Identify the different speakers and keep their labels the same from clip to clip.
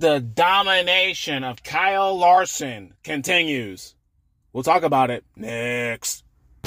Speaker 1: the domination of Kyle Larson continues. We'll talk about it next.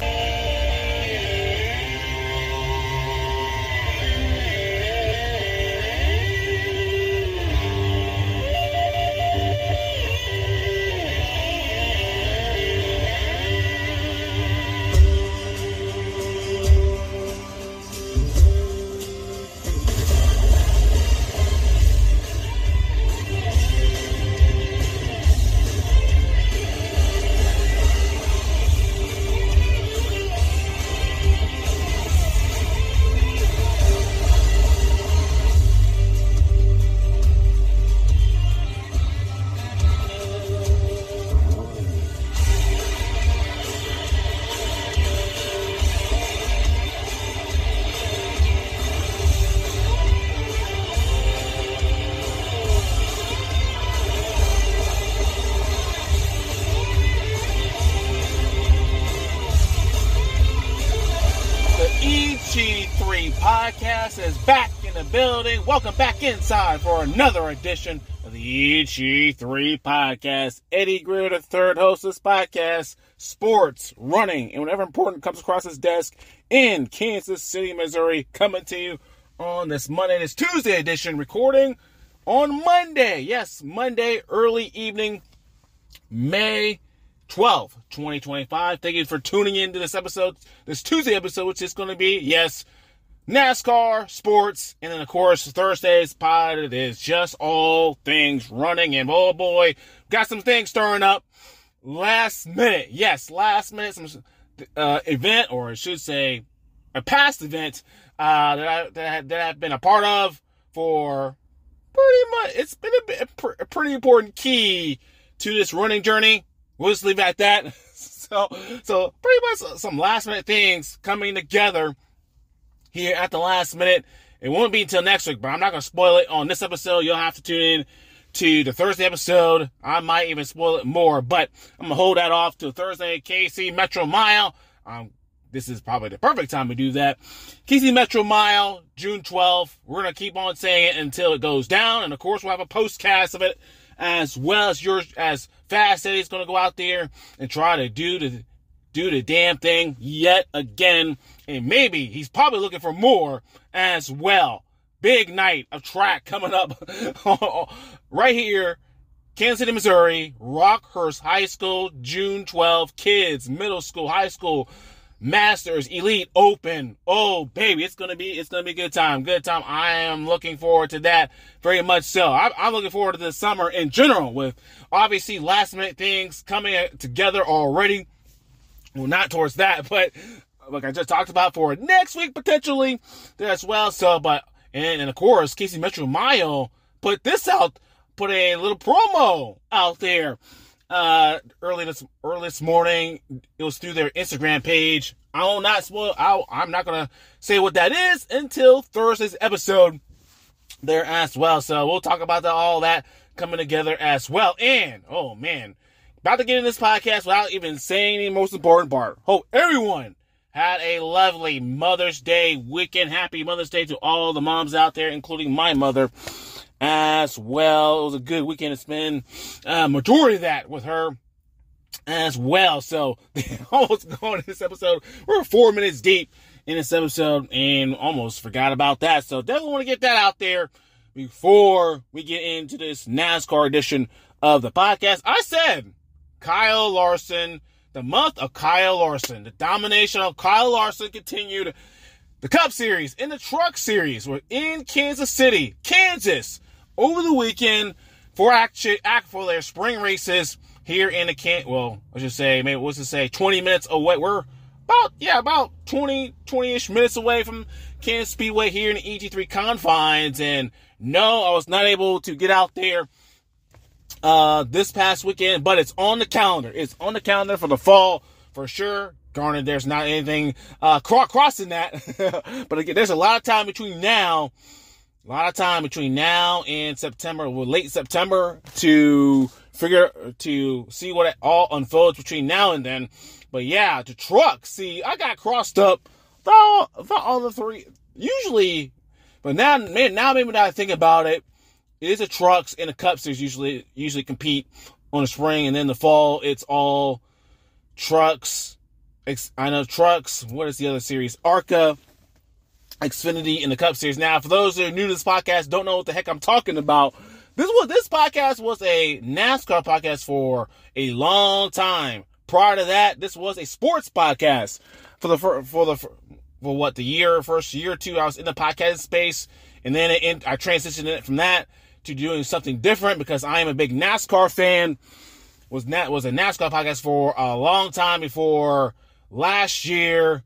Speaker 1: EG3 Podcast is back in the building. Welcome back inside for another edition of the EG3 Podcast. Eddie Greer, the third host of this podcast, sports, running, and whatever important comes across his desk in Kansas City, Missouri, coming to you on this Monday, this Tuesday edition, recording on Monday. Yes, Monday, early evening, May 12th, 2025. Thank you for tuning in to this episode, this Tuesday episode, which is going to be, yes, NASCAR, sports, and then, of course, Thursday's pod. It is just all things running, and oh boy, got some things stirring up. Last minute, some event, or I should say, a past event that I've been a part of for pretty much, it's been a pretty important key to this running journey. We'll just leave it at that. So pretty much some last minute things coming together here at the last minute. It won't be until next week, but I'm not going to spoil it on this episode. You'll have to tune in to the Thursday episode. I might even spoil it more, but I'm going to hold that off to Thursday. KC Metro Mile. This is probably the perfect time to do that. KC Metro Mile, June 12th. We're going to keep on saying it until it goes down. And of course, we'll have a postcast of it, as well as yours, as Fast Eddie's going to go out there and try to do the damn thing yet again. And maybe he's probably looking for more as well. Big night of track coming up right here, Kansas City, Missouri, Rockhurst High School, June 12th. Kids, middle school, high school, Masters, Elite, Open. Oh, baby, it's gonna be a good time. Good time. I am looking forward to that very much so. I'm looking forward to the summer in general, with obviously last minute things coming together already. Well, not towards that, but like I just talked about, for next week potentially as well. So, and of course, KC Metro Mile put a little promo out there. Early this morning. It was through their Instagram page. I'm not going to say what that is until Thursday's episode there as well. So we'll talk about all that coming together as well. And, oh man, about to get in this podcast without even saying the most important part. Hope everyone had a lovely Mother's Day weekend. Happy Mother's Day to all the moms out there, including my mother as well. It was a good weekend to spend majority of that with her as well. So almost going to this episode. We're 4 minutes deep in this episode and almost forgot about that. So definitely want to get that out there before we get into this NASCAR edition of the podcast. I said Kyle Larson, the month of Kyle Larson, the domination of Kyle Larson continued. The Cup Series and the Truck Series were in Kansas City, Kansas, over the weekend for their spring races here in the 20 minutes away. We're about 20-ish minutes away from Kansas Speedway here in the EG3 confines. And no, I was not able to get out there this past weekend, but it's on the calendar. It's on the calendar for the fall for sure. Garner, there's not anything crossing that. But again, there's a lot of time between now and September, late September, to see what it all unfolds between now and then. But yeah, the truck, see, I got crossed up for all the three usually, but now maybe that I think about it, it is a trucks and the Cup Series usually compete on the spring, and then the fall it's all trucks. I know trucks. What is the other series? ARCA, Xfinity, and the Cup Series. Now, for those that are new to this podcast, don't know what the heck I'm talking about. This podcast was a NASCAR podcast for a long time. Prior to that, this was a sports podcast for the first year or two. I was in the podcast space, and then I transitioned it from that to doing something different because I am a big NASCAR fan. Was a NASCAR podcast for a long time before last year,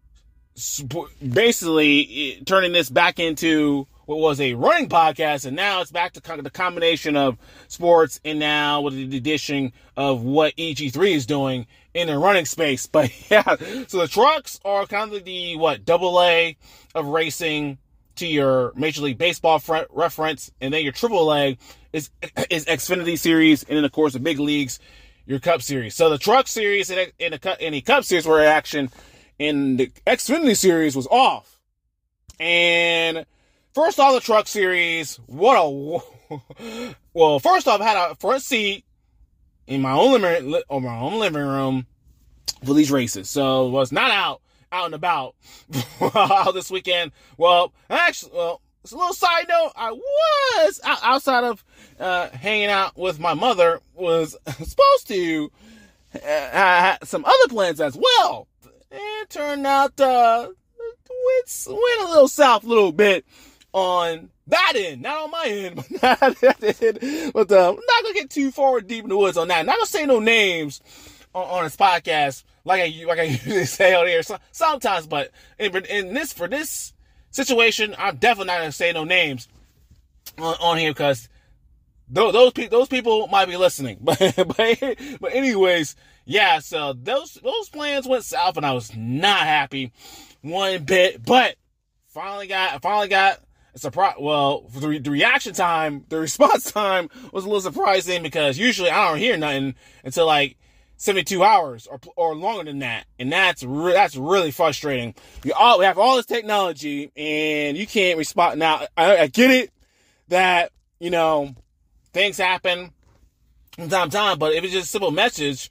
Speaker 1: basically turning this back into what was a running podcast, and now it's back to kind of the combination of sports and now with the addition of what EG3 is doing in the running space. But yeah, so the trucks are kind of the AA of racing to your Major League Baseball reference, and then your AAA is Xfinity Series, and then of course the big leagues, your Cup Series. So the Truck Series and the Cup Series were in action, and the Xfinity Series was off. And first off, the Truck Series, well, first off, I had a front seat in my own living room for these races, so was not out and about this weekend. Well, it's a little side note. I was outside of hanging out with my mother. Was supposed to have some other plans as well. It turned out went a little south a little bit on that end, not on my end, but that end. But I'm not gonna get too far deep in the woods on that. Not gonna say no names on this podcast, like I usually say on here sometimes. But for this situation, I'm definitely not gonna say no names on here because those people might be listening. But anyways, yeah. So those plans went south, and I was not happy one bit. But finally got a surprise. Well, for the reaction time, the response time was a little surprising because usually I don't hear nothing until like 72 hours or longer than that, and that's really frustrating. We have all this technology, and you can't respond. Now, I get it that things happen from time to time, but if it's just a simple message,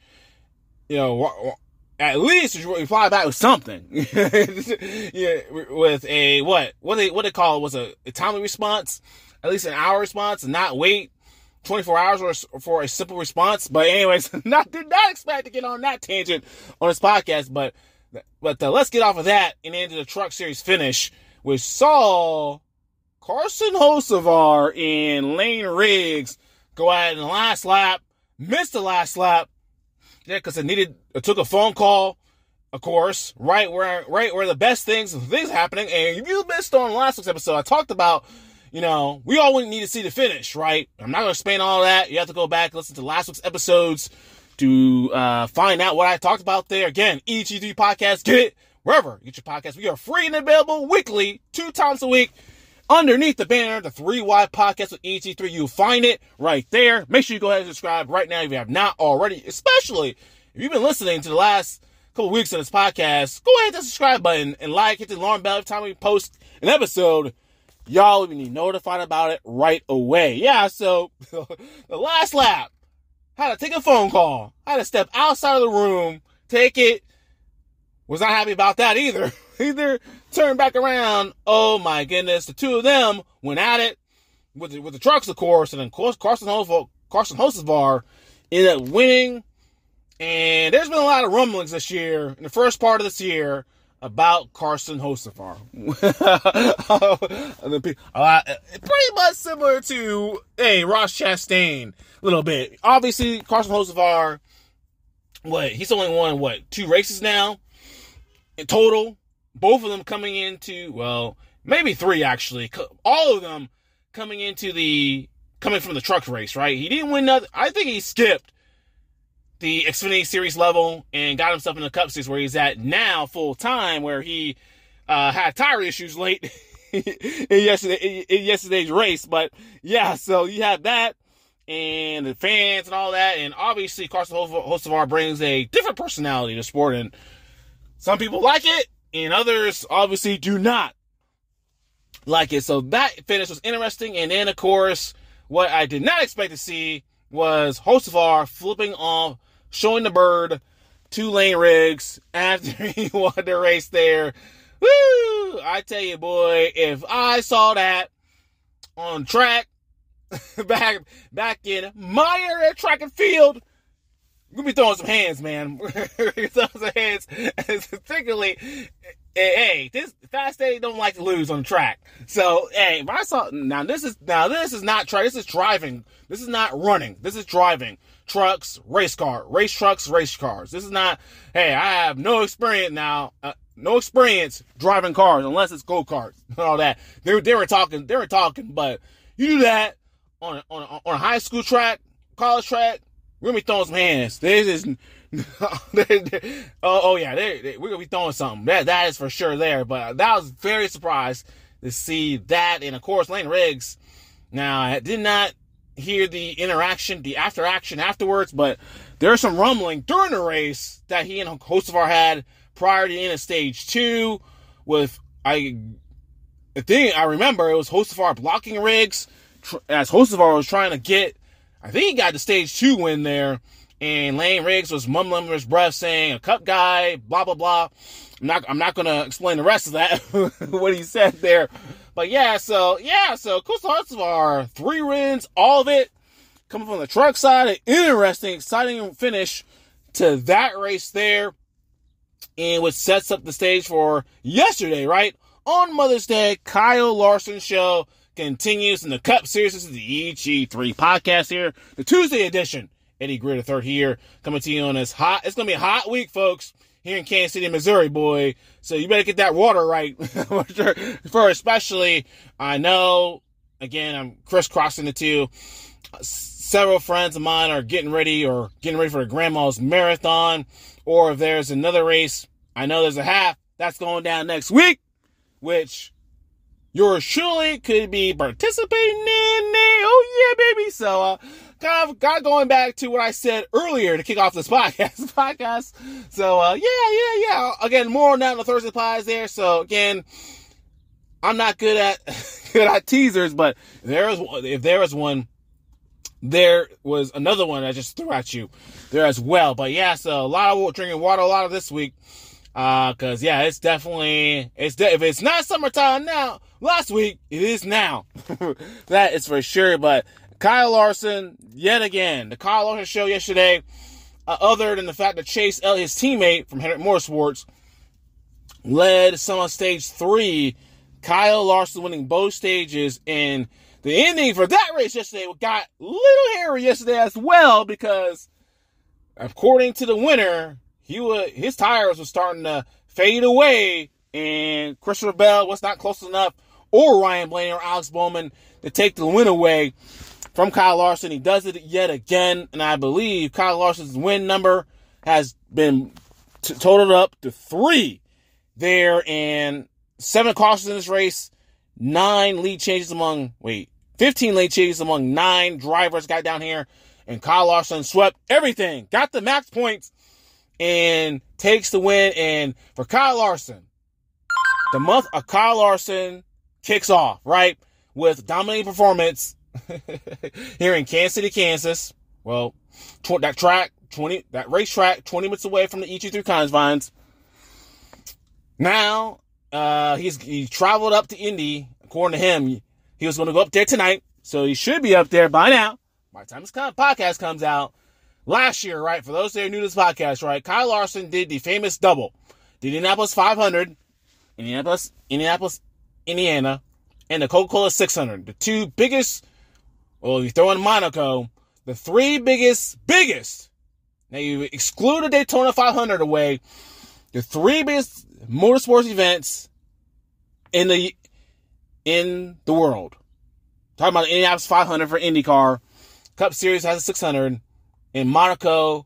Speaker 1: at least you reply back with something. Yeah, with a what they call it was a timely response, at least an hour response, and not wait 24 hours for a simple response. But anyways, did not expect to get on that tangent on this podcast. But let's get off of that and into the Truck Series finish, which saw Carson Hocevar and Lane Riggs go out in the last lap, missed the last lap. Yeah, because it took a phone call, of course, right where the best things happening. And if you missed on last week's episode, I talked about, we all wouldn't need to see the finish, right? I'm not going to explain all that. You have to go back and listen to last week's episodes to find out what I talked about there. Again, EG3 Podcast, get it wherever you get your podcast. We are free and available weekly, 2 times a week. Underneath the banner, the 3Y Podcast with EG3, you'll find it right there. Make sure you go ahead and subscribe right now if you have not already, especially if you've been listening to the last couple weeks of this podcast. Go ahead and hit the subscribe button and hit the alarm bell every time we post an episode. Y'all will be notified about it right away. Yeah, so the last lap, had to take a phone call. Had to step outside of the room, take it. Was not happy about that either. Either turn back around. Oh my goodness. The two of them went at it with the trucks, of course. And then, of course, Carson Hocevar ended up winning. And there's been a lot of rumblings this year, in the first part of this year, about Carson Hocevar. Pretty much similar to, Ross Chastain, a little bit. Obviously, Carson Hocevar, he's only won, 2 races now in total? Both of them coming into, maybe 3 actually. All of them coming from the truck race, right? He didn't win nothing. I think he skipped the Xfinity Series level and got himself in the Cup Series where he's at now full time, where he had tire issues late in yesterday's race. But yeah, so you have that and the fans and all that. And obviously Carson Hocevar brings a different personality to the sport, and some people like it, and others obviously do not like it. So that finish was interesting. And then, of course, what I did not expect to see was Hocevar flipping off, showing the bird to Lane Riggs after he won the race there. Woo! I tell you, boy, if I saw that on track back in my area, track and field, we'll be throwing some hands, man. Throwing some hands, particularly. Hey, this Fast Eddie don't like to lose on the track. So, hey, if I saw this is not track. This is driving. This is not running. This is driving. Trucks, race trucks, race cars. This is not. Hey, I have no experience now. No experience driving cars unless it's go-karts and all that. They were talking, but you do that on a high school track, college track, we're gonna be throwing some hands. This is oh yeah, we're gonna be throwing something. That is for sure there. But I was very surprised to see that, and of course Lane Riggs. Now I did not hear the interaction, the after action afterwards, but there's some rumbling during the race that he and Hocevar had prior to the end of stage 2 with, I think I remember it was Hocevar blocking Riggs as Hocevar was trying to get, I think he got the stage 2 win there, and Lane Riggs was mumbling under his breath saying, a cup guy, blah, blah, blah. I'm not going to explain the rest of that, what he said there. But so Hocevar, 3 wins, all of it, coming from the truck side, an interesting, exciting finish to that race there. And which sets up the stage for yesterday, right? On Mother's Day, Kyle Larson's show continues in the Cup Series. This is the EG3 podcast here, the Tuesday edition. Eddie Greer III here, coming to you on this hot. It's gonna be a hot week, folks, here in Kansas City, Missouri, boy. So you better get that water right, for especially. I know, again, I'm crisscrossing the two. Several friends of mine are getting ready for the Grandma's Marathon. Or if there's another race, I know there's a half that's going down next week, which yours truly could be participating in there. Oh, yeah, baby. So, kind of going back to what I said earlier to kick off this podcast. So, yeah. Again, more on that on the Thursday Pies there. So, again, I'm not good at teasers, but if there was one, there was another one I just threw at you there as well. But yeah, so a lot of drinking water, a lot of this week. Cause yeah, it's definitely, if it's not summertime now, last week, it is now. That is for sure. But Kyle Larson, yet again, the Kyle Larson show yesterday, other than the fact that Chase Elliott, his teammate from Hendrick Motorsports, led some on stage 3, Kyle Larson winning both stages, and the ending for that race yesterday got a little hairy yesterday as well, because according to the winner, his tires were starting to fade away, and Christopher Bell was not close enough, or Ryan Blaney or Alex Bowman, to take the win away from Kyle Larson. He does it yet again, and I believe Kyle Larson's win number has been totaled up to 3 there, and 7 cautions in this race, 15 lead changes among 9 drivers got down here, and Kyle Larson swept everything, got the max points, and takes the win. And for Kyle Larson, the month of Kyle Larson kicks off, right, with dominating performance here in Kansas City, Kansas. Well, that racetrack, 20 minutes away from the EG3 Convines. Now, he traveled up to Indy. According to him, he was going to go up there tonight, so he should be up there by now. By the time this podcast comes out, last year, right, for those that are new to this podcast, right, Kyle Larson did the famous double. The Indianapolis 500, Indianapolis, Indiana, and the Coca-Cola 600. The 2 biggest, well, you throw in Monaco, the 3 biggest, now you exclude the Daytona 500 away, the 3 biggest motorsports events in the world. Talking about the Indianapolis 500 for IndyCar, Cup Series has a 600, in Monaco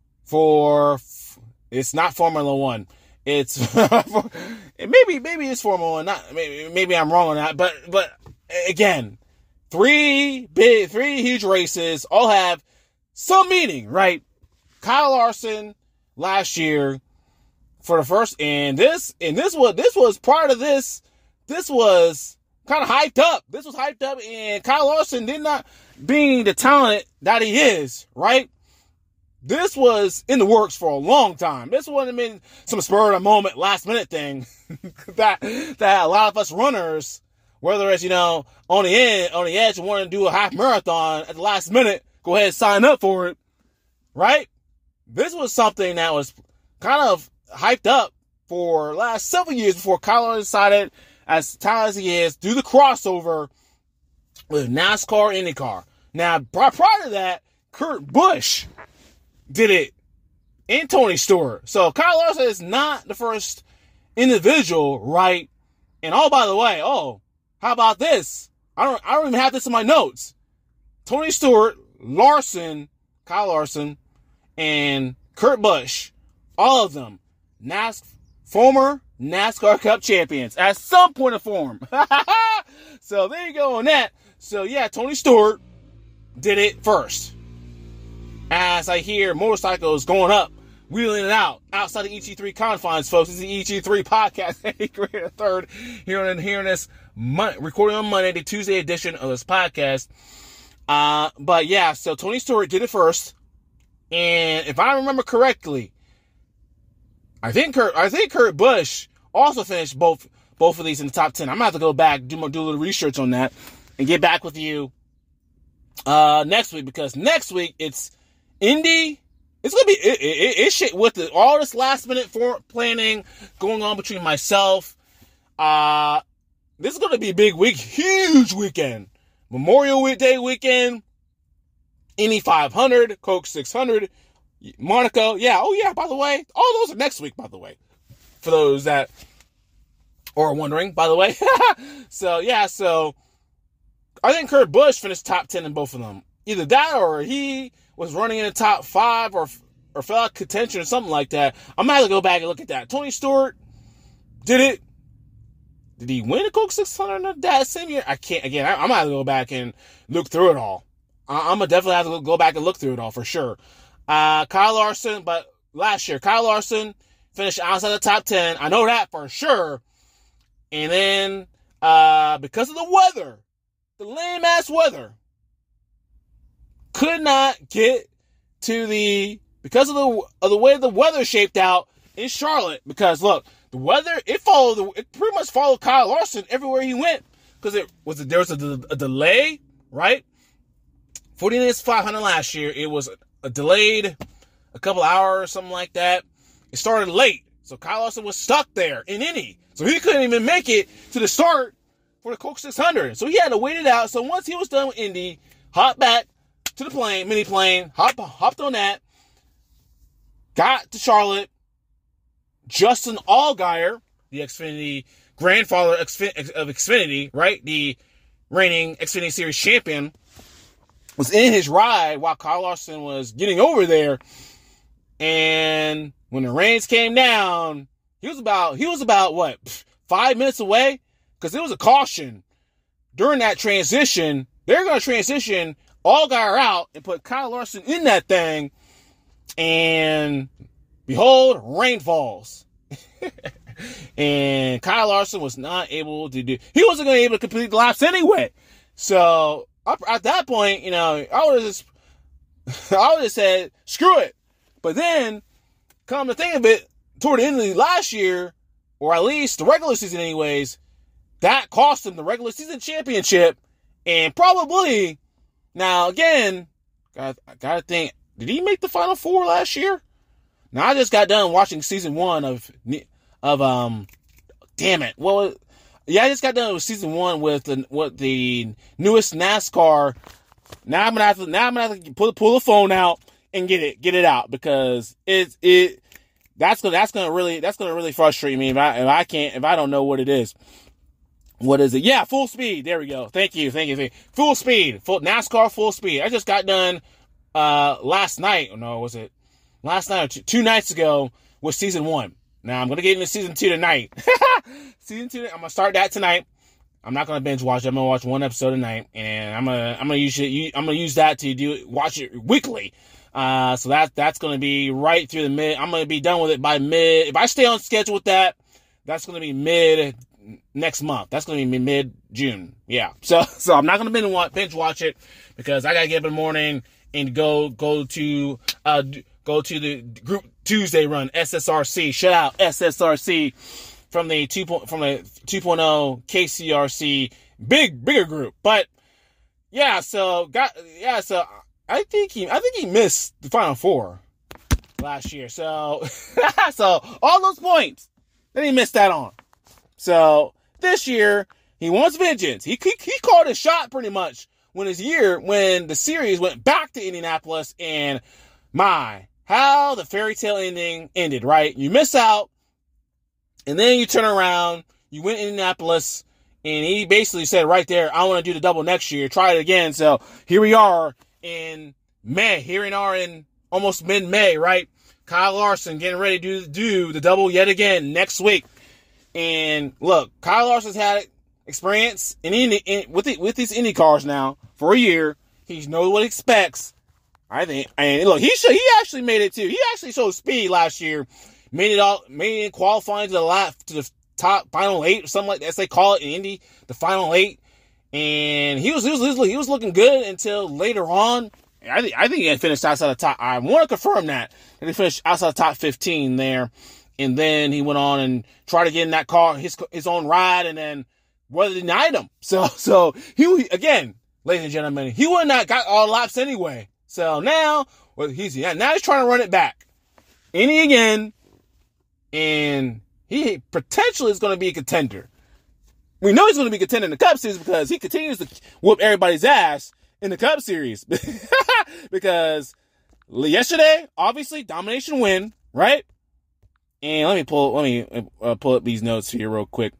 Speaker 1: it's not Formula 1. It's maybe it's Formula 1. Maybe I'm wrong on that. But again, 3 huge races all have some meaning, right? Kyle Larson last year for the first, and this was prior to this. This was kind of hyped up. This was hyped up, and Kyle Larson did not, being the talent that he is, right? This was in the works for a long time. This wouldn't have been some spur of the moment, last minute thing that a lot of us runners, whether it's, on the edge, wanting to do a half marathon at the last minute, go ahead and sign up for it, right? This was something that was kind of hyped up for last several years before Kyle decided, as talented as he is, do the crossover with NASCAR and IndyCar. Now, prior to that, Kurt Busch did it, and Tony Stewart. So Kyle Larson is not the first individual, right? And by the way, how about this? I don't even have this in my notes. Tony Stewart, Larson, Kyle Larson, and Kurt Busch, all of them, former NASCAR Cup champions at some point of form. So there you go on that. So yeah, Tony Stewart did it first. As I hear motorcycles going up, wheeling it out outside the EG3 confines, folks. This is the EG3 podcast. Eddie Greer III here in this recording on Monday, the Tuesday edition of this podcast. But yeah, so Tony Stewart did it first, and if I remember correctly, I think Kurt Busch also finished both of these in the top 10. I'm gonna have to go back, do a little research on that, and get back with you next week, because next week it's Indy. It's gonna be it's shit with all this last minute planning going on between myself. This is gonna be a big week, huge weekend. Memorial Day weekend, Indy 500, Coke 600, Monaco. Yeah. Oh yeah. By the way, all those are next week. By the way, for those that are wondering. By the way, so yeah. So I think Kurt Busch finished top 10 in both of them. Either that, or he was running in the top 5, or fell out of contention or something like that. I'm gonna have to go back and look at that. Tony Stewart did it. Did he win the Coke 600 that same year? I can't. Again, I'm gonna have to go back and look through it all. I'm gonna definitely have to go back and look through it all for sure. Kyle Larson, but last year, Kyle Larson finished outside the top 10. I know that for sure. And then, because of the weather, the lame ass weather, could not get to because of the way the weather shaped out in Charlotte. Because look, the weather, it pretty much followed Kyle Larson everywhere he went. Because there was a delay, right? 40 minutes 500 last year. It was delayed a couple hours or something like that. It started late. So Kyle Larson was stuck there in Indy. So he couldn't even make it to the start for the Coke 600. So he had to wait it out. So once he was done with Indy, hopped back to the mini plane, hopped on that, got to Charlotte. Justin Allgaier, the Xfinity grandfather of Xfinity, right? The reigning Xfinity Series champion, was in his ride while Kyle Larson was getting over there. And when the rains came down, he was about what, 5 minutes away? Because there was a caution during that transition. They're going to transition Allgaier out and put Kyle Larson in that thing. And behold, rain falls. And Kyle Larson was not able to he wasn't going to be able to complete the laps anyway. So at that point, I would have just said, screw it. But then, come to think of it, toward the end of last year, or at least the regular season anyways, that cost him the regular season championship. And probably, now again, I gotta think, did he make the Final Four last year? Now, I just got done watching season 1 damn it. Well, yeah, I just got done with season 1 with the newest NASCAR. Now I'm gonna have to pull the phone out and get it out, because that's gonna really frustrate me if I don't know what it is. What is it? Yeah, Full Speed. There we go. Thank you. Full Speed. NASCAR Full Speed. I just got done last night. Or no, was it last night or 2 nights ago with season 1. Now I'm gonna get into season 2 tonight. Season 2. I'm gonna start that tonight. I'm not gonna binge watch it. I'm gonna watch 1 episode a night, and I'm gonna use that to watch it weekly. So that's gonna be right through the mid. I'm gonna be done with it by mid. If I stay on schedule with that, that's gonna be mid next month. That's going to be mid-June. Yeah. So I'm not going to binge watch it because I got to get up in the morning and go to the Group Tuesday run, SSRC. Shout out SSRC from the 2.0 KCRC bigger group. But so I think he missed the Final Four last year. So all those points, then he missed that on. So this year he wants vengeance. He called a shot pretty much when the series went back to Indianapolis, and how the fairy tale ending ended, right? You miss out, and then you turn around, you win Indianapolis, and he basically said right there, I want to do the double next year, try it again. So here we are in May, almost mid-May, right? Kyle Larson getting ready to do the double yet again next week. And look, Kyle Larson's had experience with these Indy cars now for a year. He knows what he expects, I think. And look, he actually made it too. He actually showed speed last year. Made it qualifying to the top final 8 or something like that, as they call it in Indy, the final 8. And he was looking good until later on. I think he had finished outside the top. I want to confirm that he finished outside the top 15 there. And then he went on and tried to get in that car, his own ride, and then weather denied him. So he, again, ladies and gentlemen, he would not got all laps anyway. So now he's trying to run it back. Indy again, and he potentially is going to be a contender. We know he's going to be a contender in the Cup Series because he continues to whoop everybody's ass in the Cup Series. Because yesterday, obviously, domination win, right? And let me pull up these notes here real quick.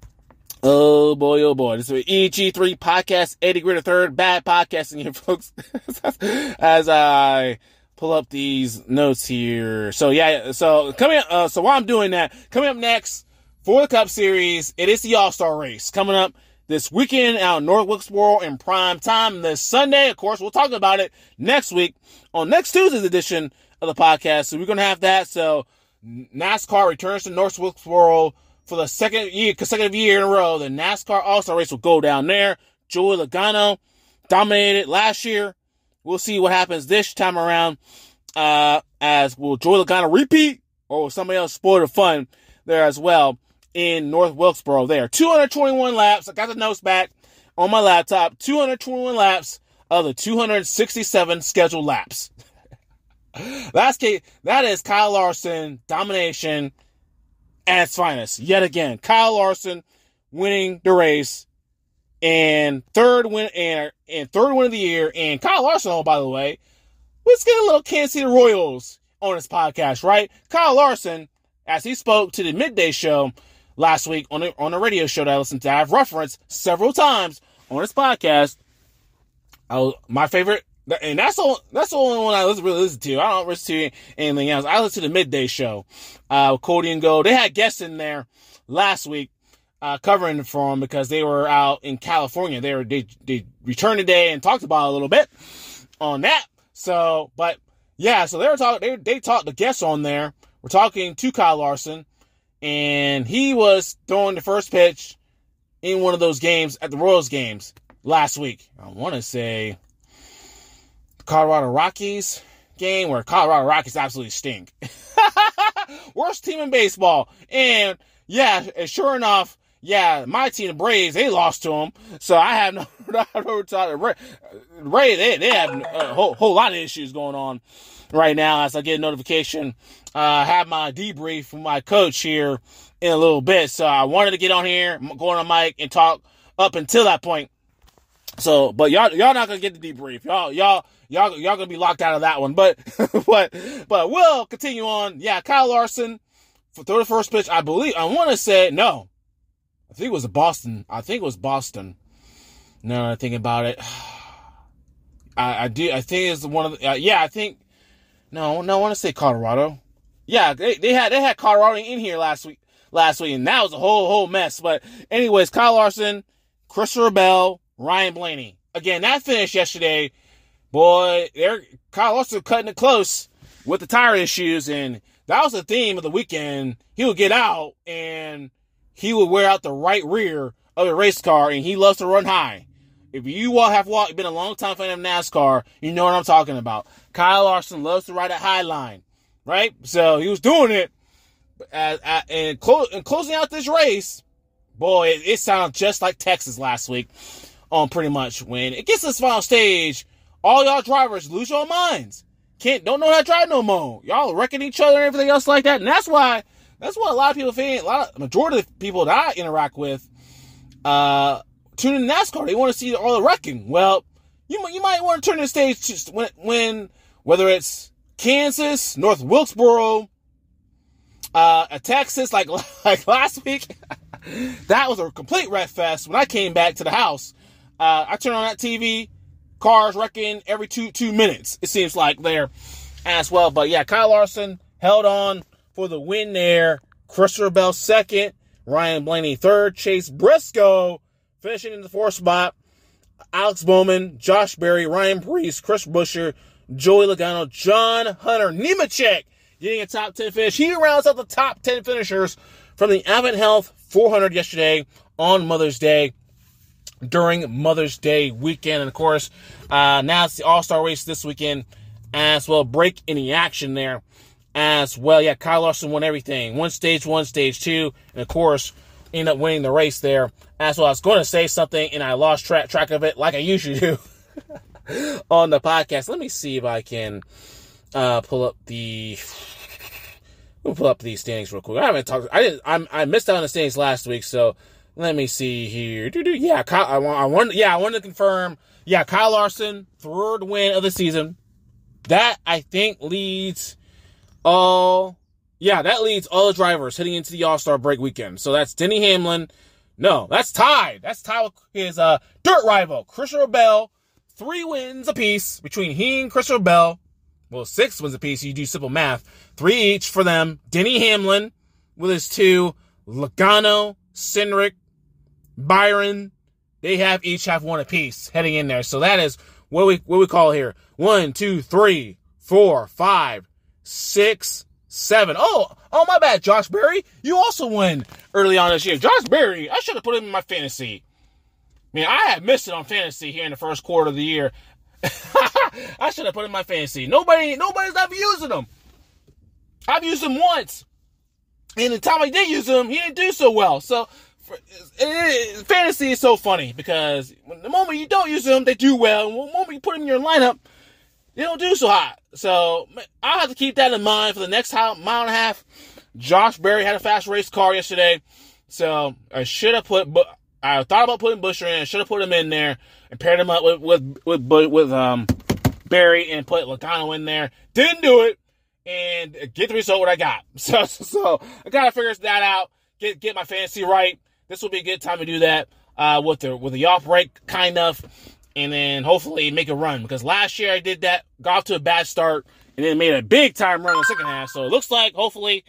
Speaker 1: Oh boy. This is EG3 podcast, Eddie Gritter III, bad podcasting here, folks. As I pull up these notes here. So while I'm doing that, coming up next for the Cup Series, it is the All-Star race coming up this weekend out in North Wilkesboro in prime time this Sunday. Of course, we'll talk about it next week on next Tuesday's edition of the podcast. So we're going to have that. So NASCAR returns to North Wilkesboro for the consecutive year in a row. The NASCAR All-Star race will go down there. Joey Logano dominated last year. We'll see what happens this time around. As will Joey Logano repeat, or will somebody else spoil the fun there as well in North Wilkesboro there. 221 laps. I got the notes back on my laptop. 221 laps of the 267 scheduled laps. That is Kyle Larson domination at its finest. Yet again, Kyle Larson winning the race and third win of the year. And Kyle Larson, by the way, let's get a little Kansas City Royals on his podcast, right? Kyle Larson, as he spoke to the midday show last week on a radio show that I listened to, I've referenced several times on his podcast. My favorite. And that's the only one I really listen to. I don't listen to anything else. I listen to the midday show. Cody and Go. They had guests in there last week, covering for them because they were out in California. They returned today and talked about it a little bit on that. So they were talking. They talked the guests on there. We're talking to Kyle Larson, and he was throwing the first pitch in one of those games at the Royals games last week. I want to say Colorado Rockies game where Colorado Rockies absolutely stink. Worst team in baseball. And sure enough, my team, the Braves, they lost to them. So I have no time. Braves, they have a whole lot of issues going on right now. As I get a notification, I have my debrief from my coach here in a little bit. So I wanted to get on here, go on mic and talk up until that point. So, but y'all not gonna get the debrief. Y'all gonna be locked out of that one. But we'll continue on. Yeah, Kyle Larson for the first pitch. I want to say no. I think it was Boston. No, I'm thinking about it. I think it's one of the. I think. No, I want to say Colorado. Yeah, they had Colorado in here last week, and that was a whole mess. But anyways, Kyle Larson, Christopher Bell, Ryan Blaney. Again, that finished yesterday. Boy, Kyle Larson cutting it close with the tire issues, and that was the theme of the weekend. He would get out, and he would wear out the right rear of the race car, and he loves to run high. If you all have been a long time fan of NASCAR, you know what I'm talking about. Kyle Larson loves to ride a high line, right? So he was doing it, and closing out this race, boy, it sounds just like Texas last week. Pretty much when it gets to this final stage, all y'all drivers lose your minds. Don't know how to drive no more. Y'all wrecking each other and everything else like that, and that's what a lot of people think. Majority of the people that I interact with, tune in NASCAR. They want to see all the wrecking. Well, you might want to turn the stage just when whether it's Kansas, North Wilkesboro, Texas, like last week. That was a complete wreck fest. When I came back to the house, I turned on that TV. Cars wrecking every two minutes. It seems like there as well. But yeah, Kyle Larson held on for the win there. Christopher Bell second. Ryan Blaney third. Chase Briscoe finishing in the fourth spot. Alex Bowman, Josh Berry, Ryan Preece, Chris Buescher, Joey Logano, John Hunter Nemechek getting a top 10 finish. He rounds out the top 10 finishers from the Advent Health 400 yesterday on Mother's Day, during Mother's Day weekend. And of course, now it's the All-Star race this weekend as well. Break in the action there as well. Yeah, Kyle Larson won everything. One, stage two, and of course, ended up winning the race there as well. I was going to say something, and I lost track of it like I usually do on the podcast. Let me see if I can pull up these standings real quick. I missed out on the standings last week, so let me see here. Yeah, I wanted to confirm. Yeah, Kyle Larson, third win of the season. That, I think, leads all the drivers heading into the All-Star break weekend. So that's Denny Hamlin. No, that's tied. That's tied with his dirt rival, Christopher Bell. 3 wins apiece between he and Christopher Bell. Well, 6 wins apiece. You do simple math. 3 each for them. Denny Hamlin with his 2. Logano, Cindric, Byron. They each have 1 apiece heading in there. So that is what we call here. 1, 2, 3, 4, 5, 6, 7. Oh, my bad, Josh Berry. You also won early on this year. Josh Berry, I should have put him in my fantasy. I mean, I had missed it on fantasy here in the first quarter of the year. I should have put him in my fantasy. Nobody's ever using him. I've used him once. And the time I did use him, he didn't do so well. So, fantasy is so funny because the moment you don't use them, they do well. And the moment you put them in your lineup, they don't do so hot. So I'll have to keep that in mind for the next mile and a half. Josh Berry had a fast race car yesterday, so I thought about putting Buescher in. I should have put him in there and paired him up with Berry and put Logano in there. Didn't do it, and get the result what I got. So I gotta figure that out. Get my fantasy right. This will be a good time to do that with the off break, kind of, and then hopefully make a run. Because last year I did that, got off to a bad start, and then made a big time run in the second half. So it looks like hopefully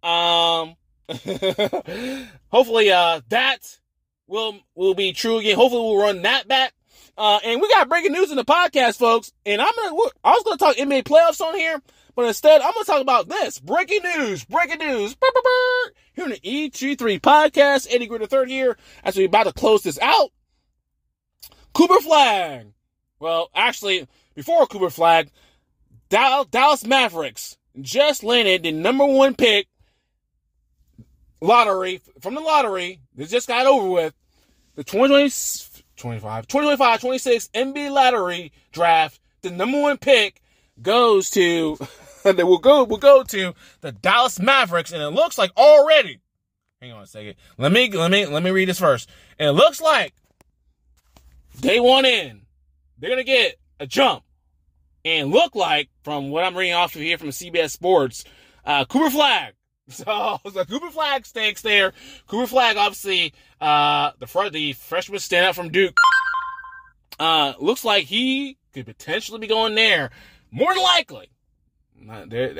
Speaker 1: that will be true again. Hopefully we'll run that back. And we got breaking news in the podcast, folks. And I was gonna talk NBA playoffs on here, but instead I'm gonna talk about this breaking news. Here in the EG3 podcast, Eddie Gritter III here, as we're about to close this out. Cooper Flagg. Well, actually, before Cooper Flagg, Dallas Mavericks just landed the number 1 pick lottery. They just got over with. The 2025-26 NBA lottery draft. The number 1 pick goes to... They will go to the Dallas Mavericks, and it looks like already. Hang on a second. Let me read this first. And it looks like day 1 in, they're gonna get a jump, and look like from what I'm reading off of here from CBS Sports, Cooper Flagg. So Cooper Flagg stakes there. Cooper Flagg, obviously, the freshman standout from Duke. Looks like he could potentially be going there. More than likely. There's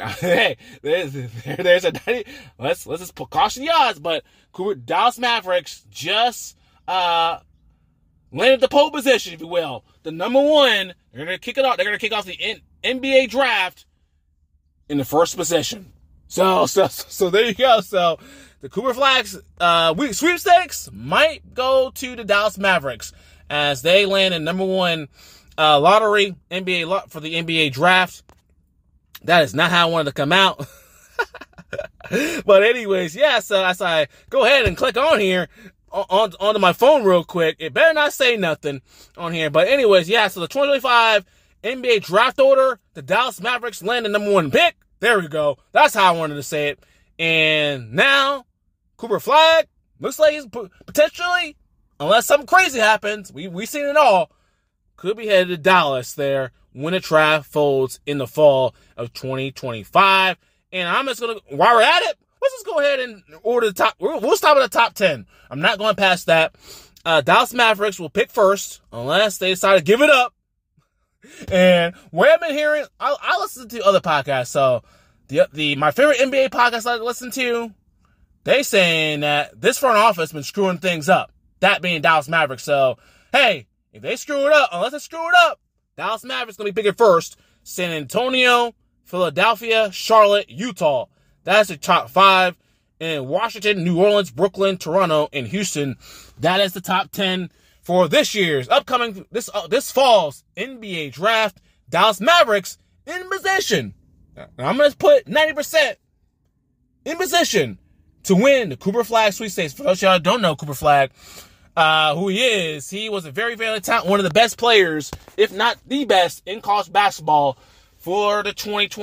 Speaker 1: a let's just caution the odds, but Dallas Mavericks just landed the pole position, if you will. The number 1, they're gonna kick it off. They're gonna kick off the NBA draft in the first position. So there you go. So the Cooper Flags sweepstakes might go to the Dallas Mavericks as they land in number one lottery for the NBA draft. That is not how I wanted to come out. But anyways, yeah, so as I go ahead and click on here, onto my phone real quick, it better not say nothing on here. But anyways, yeah, so the 2025 NBA draft order, the Dallas Mavericks land the number one pick. There we go. That's how I wanted to say it. And now, Cooper Flag looks like he's potentially, unless something crazy happens, we've seen it all, could be headed to Dallas there when the draft folds in the fall of 2025. And I'm just going to, while we're at it, let's just go ahead and order the top. We'll stop at the top 10. I'm not going past that. Dallas Mavericks will pick first unless they decide to give it up. And what I've been hearing, I listen to other podcasts. So my favorite NBA podcast I listen to, they saying that this front office has been screwing things up. That being Dallas Mavericks. So, hey, if they screw it up, unless they screw it up, Dallas Mavericks going to be picking first. San Antonio, Philadelphia, Charlotte, Utah. That's the top 5. In Washington, New Orleans, Brooklyn, Toronto, and Houston. That is the top 10 for this year's upcoming, this fall's NBA draft. Dallas Mavericks in position. Now, I'm going to put 90% in position to win the Cooper Flag sweepstakes. For those of y'all who don't know Cooper Flag, who he is, he was a very, very talented, one of the best players, if not the best, in college basketball for the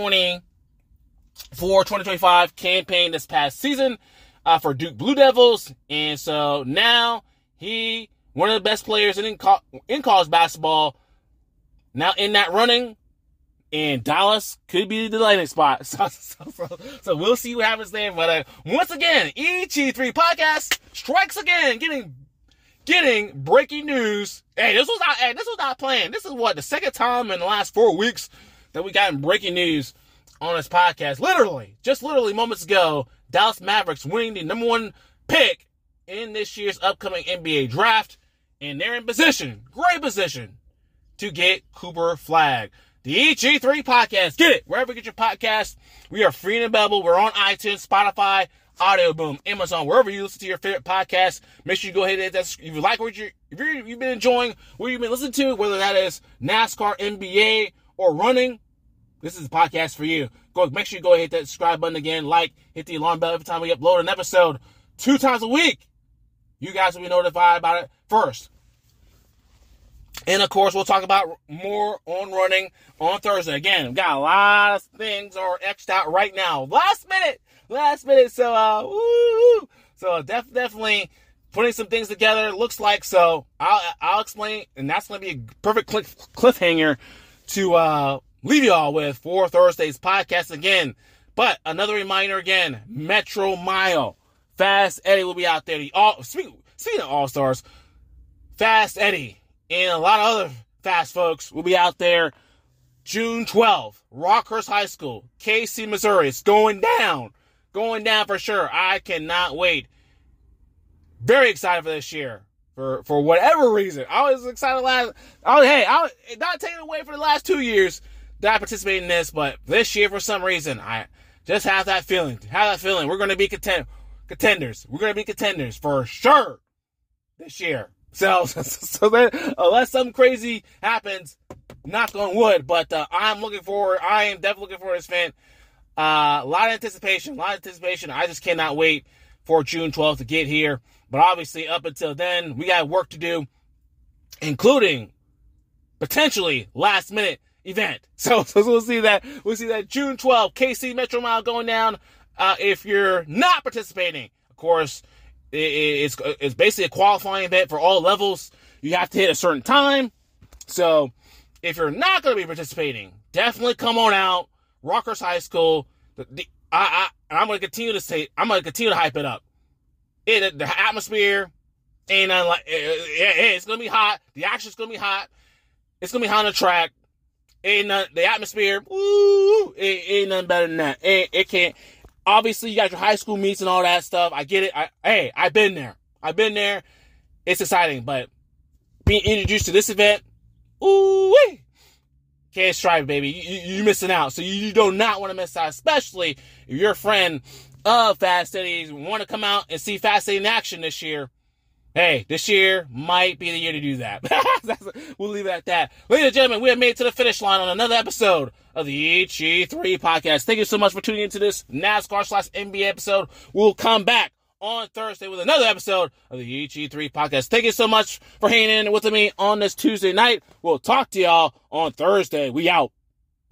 Speaker 1: 2025 campaign this past season for Duke Blue Devils. And so now he, one of the best players in college basketball, now in that running, and Dallas could be the landing spot. So we'll see what happens there. But once again, EG3 Podcast strikes again, getting breaking news. Hey, this was not planned. This is the second time in the last 4 weeks that we got breaking news on this podcast. Just literally moments ago, Dallas Mavericks winning the number one pick in this year's upcoming NBA draft. And they're in great position, to get Cooper Flag. The EG3 Podcast. Get it wherever you get your podcast. We are free and available. We're on iTunes, Spotify, Audio Boom, Amazon, wherever you listen to your favorite podcast. Make sure you go ahead and hit that. If you like if you've been enjoying what you've been listening to, whether that is NASCAR, NBA, or running, this is the podcast for you. Make sure you go ahead and hit that subscribe button again. Hit the alarm bell every time we upload an episode 2 times a week. You guys will be notified about it first. And, of course, we'll talk about more on running on Thursday. Again, we've got a lot of things are X'd out right now. Last minute. So, So, definitely putting some things together, looks like. So, I'll explain, and that's going to be a perfect cliffhanger to leave you all with for Thursday's podcast again. But another reminder again, Metro Mile. Fast Eddie will be out there. Speaking of All-Stars, Fast Eddie and a lot of other fast folks will be out there June 12th. Rockhurst High School, KC, Missouri. It's going down for sure. I cannot wait. Very excited for this year. For whatever reason. I was excited not taking away for the last 2 years that I participated in this, but this year for some reason, I just have that feeling. We're going to be contenders. We're going to be contenders for sure this year. So then, unless something crazy happens, knock on wood, but I am definitely looking forward to this event. A lot of anticipation. I just cannot wait for June 12th to get here. But obviously, up until then, we got work to do, including potentially last minute event. So we'll see that June 12th, KC Metro Mile going down. If you're not participating, of course, it's basically a qualifying event for all levels. You have to hit a certain time. So if you're not going to be participating, definitely come on out. Rockhurst High School. I'm going to continue to hype it up. The atmosphere ain't nothing like it's going to be hot. The action's going to be hot. It's going to be hot on the track. The atmosphere, ain't nothing better than that. It can't. Obviously, you got your high school meets and all that stuff. I get it. I've been there. It's exciting, but being introduced to this event, Can't strive, baby. You're missing out. So you do not want to miss out, especially if you're a friend of Fast Eddie, want to come out and see Fast Eddie in action this year. Hey, this year might be the year to do that. We'll leave it at that. Ladies and gentlemen, we have made it to the finish line on another episode of the EG3 podcast. Thank you so much for tuning into this NASCAR/NBA episode. We'll come back on Thursday with another episode of the EG3 podcast. Thank you so much for hanging in with me on this Tuesday night. We'll talk to y'all on Thursday. We out.